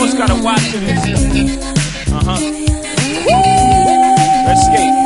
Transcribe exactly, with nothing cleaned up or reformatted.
course gotta watch for this. Uh huh. Let's skate.